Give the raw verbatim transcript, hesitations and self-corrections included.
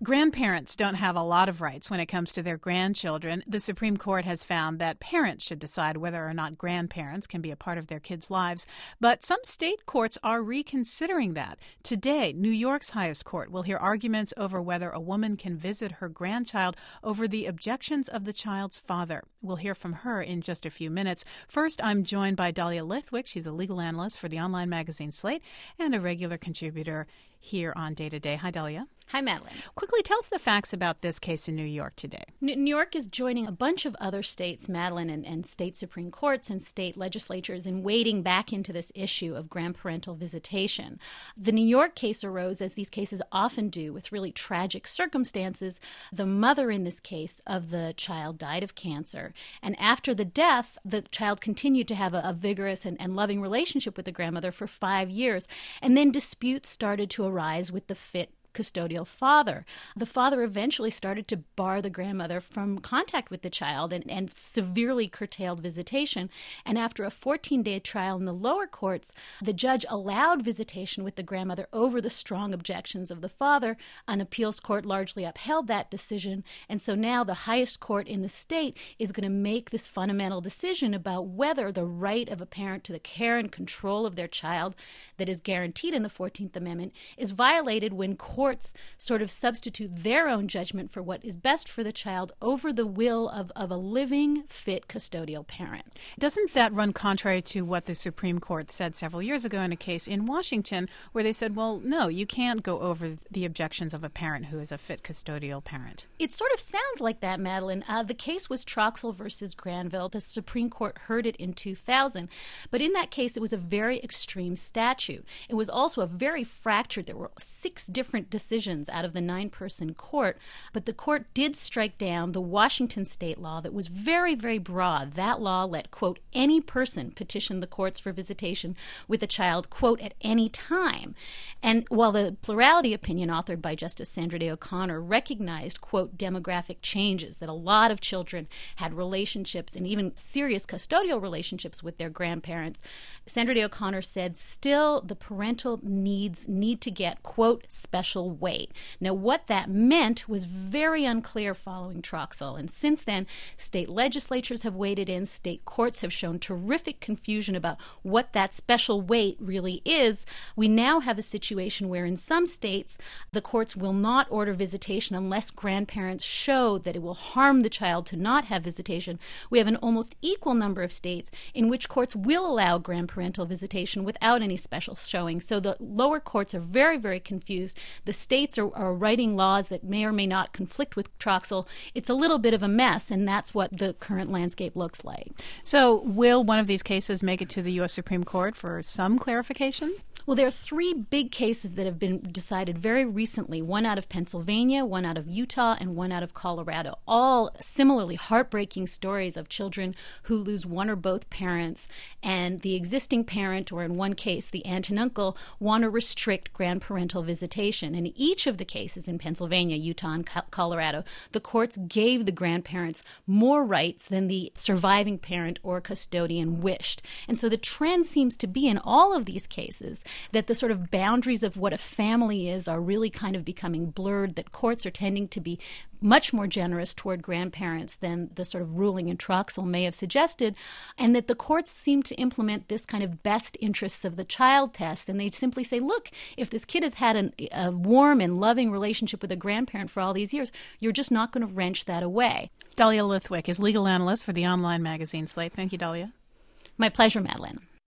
Grandparents don't have a lot of rights when it comes to their grandchildren. The Supreme Court has found that parents should decide whether or not grandparents can be a part of their kids' lives. But some state courts are reconsidering that. Today, New York's highest court will hear arguments over whether a woman can visit her grandchild over the objections of the child's father. We'll hear from her in just a few minutes. First, I'm joined by Dahlia Lithwick. She's a legal analyst for the online magazine Slate and a regular contributor here on Day to Day. Hi, Dahlia. Hi, Madeline. Quickly, tell us the facts about this case in New York today. New York is joining a bunch of other states, Madeline, and, and state Supreme Courts and state legislatures in wading back into this issue of grandparental visitation. The New York case arose, as these cases often do, with really tragic circumstances. The mother in this case of the child died of cancer, and after the death, the child continued to have a, a vigorous and, and loving relationship with the grandmother for five years, and then disputes started to arise with the fit custodial father. The father eventually started to bar the grandmother from contact with the child and, and severely curtailed visitation. And after a fourteen-day trial in the lower courts, the judge allowed visitation with the grandmother over the strong objections of the father. An appeals court largely upheld that decision. And so now the highest court in the state is going to make this fundamental decision about whether the right of a parent to the care and control of their child that is guaranteed in the fourteenth Amendment is violated when courts Courts sort of substitute their own judgment for what is best for the child over the will of, of a living, fit custodial parent. Doesn't that run contrary to what the Supreme Court said several years ago in a case in Washington where they said, well, no, you can't go over the objections of a parent who is a fit custodial parent? It sort of sounds like that, Madeline. Uh, the case was Troxell versus Granville. The Supreme Court heard it in two thousand. But in that case, it was a very extreme statute. It was also a very fractured. There were six different decisions out of the nine-person court, but the court did strike down the Washington state law that was very, very broad. That law let, quote, any person petition the courts for visitation with a child, quote, at any time. And while the plurality opinion authored by Justice Sandra Day O'Connor recognized, quote, demographic changes, that a lot of children had relationships and even serious custodial relationships with their grandparents, Sandra Day O'Connor said still the parental needs need to get, quote, special weight. Now, what that meant was very unclear following Troxell, and since then, state legislatures have waded in, state courts have shown terrific confusion about what that special weight really is. We now have a situation where in some states, the courts will not order visitation unless grandparents show that it will harm the child to not have visitation. We have an almost equal number of states in which courts will allow grandparental visitation without any special showing. So the lower courts are very, very confused. The states are, are writing laws that may or may not conflict with Troxell. It's a little bit of a mess, and that's what the current landscape looks like. So will one of these cases make it to the U S Supreme Court for some clarification? Well, there are three big cases that have been decided very recently, one out of Pennsylvania, one out of Utah, and one out of Colorado, all similarly heartbreaking stories of children who lose one or both parents, and the existing parent, or in one case, the aunt and uncle, want to restrict grandparental visitation. In each of the cases in Pennsylvania, Utah, and Colorado, the courts gave the grandparents more rights than the surviving parent or custodian wished. And so the trend seems to be in all of these cases that the sort of boundaries of what a family is are really kind of becoming blurred, that courts are tending to be much more generous toward grandparents than the sort of ruling in Troxell may have suggested, and that the courts seem to implement this kind of best interests of the child test, and they simply say, look, if this kid has had an, a warm and loving relationship with a grandparent for all these years, you're just not going to wrench that away. Dahlia Lithwick is legal analyst for the online magazine Slate. Thank you, Dahlia. My pleasure, Madeline.